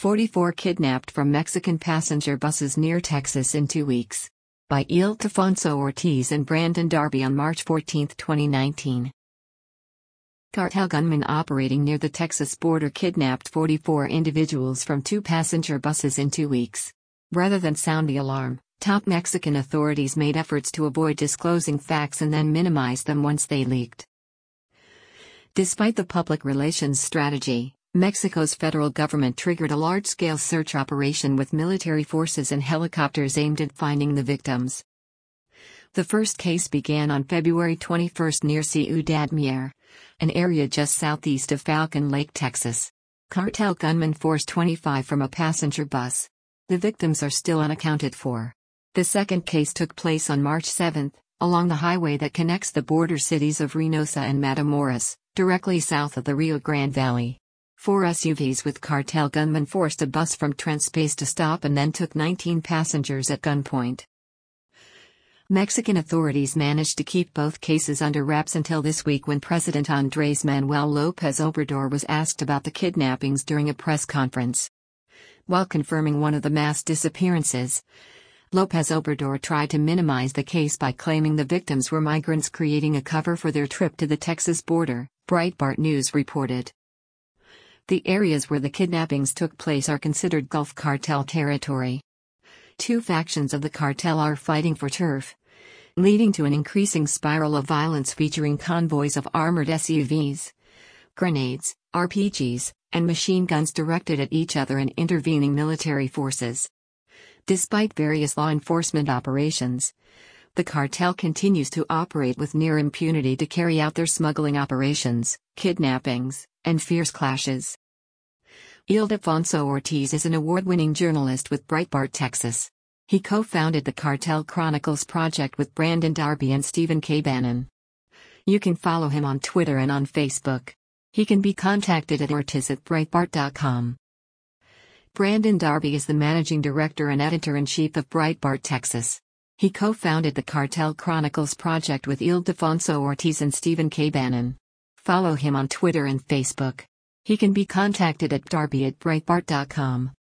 44 kidnapped from Mexican passenger buses near Texas in 2 weeks. By Ildefonso Ortiz and Brandon Darby on March 14, 2019. Cartel gunmen operating near the Texas border kidnapped 44 individuals from 2 passenger buses in 2 weeks. Rather than sound the alarm, top Mexican authorities made efforts to avoid disclosing facts and then minimize them once they leaked. Despite the public relations strategy, Mexico's federal government triggered a large-scale search operation with military forces and helicopters aimed at finding the victims. The first case began on February 21 near Ciudad Mier, an area just southeast of Falcon Lake, Texas. Cartel gunmen forced 25 from a passenger bus. The victims are still unaccounted for. The second case took place on March 7, along the highway that connects the border cities of Reynosa and Matamoros, directly south of the Rio Grande Valley. 4 SUVs with cartel gunmen forced a bus from Transpace to stop and then took 19 passengers at gunpoint. Mexican authorities managed to keep both cases under wraps until this week when President Andrés Manuel López Obrador was asked about the kidnappings during a press conference. While confirming one of the mass disappearances, López Obrador tried to minimize the case by claiming the victims were migrants creating a cover for their trip to the Texas border, Breitbart News reported. The areas where the kidnappings took place are considered Gulf Cartel territory. 2 factions of the cartel are fighting for turf, leading to an increasing spiral of violence featuring convoys of armored SUVs, grenades, RPGs, and machine guns directed at each other and intervening military forces. Despite various law enforcement operations, the cartel continues to operate with near impunity to carry out their smuggling operations, kidnappings, and fierce clashes. Ildefonso Ortiz is an award-winning journalist with Breitbart Texas. He co-founded the Cartel Chronicles project with Brandon Darby and Stephen K. Bannon. You can follow him on Twitter and on Facebook. He can be contacted at ortiz@breitbart.com. Brandon Darby is the managing director and editor-in-chief of Breitbart Texas. He co-founded the Cartel Chronicles project with Ildefonso Ortiz and Stephen K. Bannon. Follow him on Twitter and Facebook. He can be contacted at darby@breitbart.com.